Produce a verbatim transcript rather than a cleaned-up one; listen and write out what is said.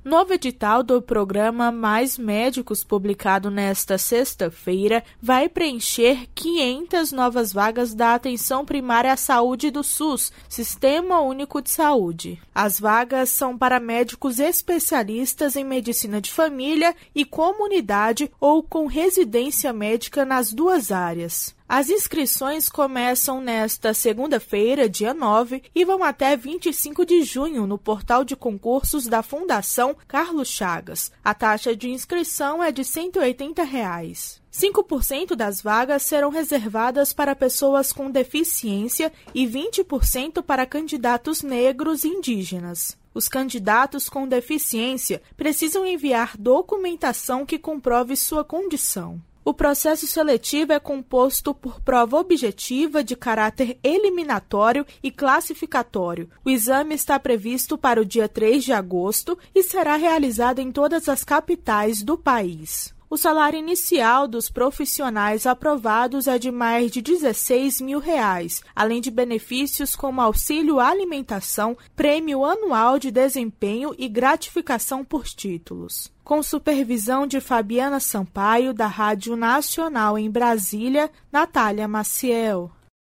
Novo edital do programa Mais Médicos, publicado nesta sexta-feira, vai preencher quinhentas novas vagas da Atenção Primária à Saúde do SUS, Sistema Único de Saúde. As vagas são para médicos especialistas em medicina de família e comunidade ou com residência médica nas duas áreas. As inscrições começam nesta segunda-feira, dia nove, e vão até vinte e cinco de junho no portal de concursos da Fundação Carlos Chagas. A taxa de inscrição é de cento e oitenta reais. cinco por cento das vagas serão reservadas para pessoas com deficiência e vinte por cento para candidatos negros e indígenas. Os candidatos com deficiência precisam enviar documentação que comprove sua condição. O processo seletivo é composto por prova objetiva de caráter eliminatório e classificatório. O exame está previsto para o dia três de agosto e será realizado em todas as capitais do país. O salário inicial dos profissionais aprovados é de mais de dezesseis mil reais, além de benefícios como auxílio alimentação, prêmio anual de desempenho e gratificação por títulos. Com supervisão de Fabiana Sampaio, da Rádio Nacional em Brasília, Natália Maciel.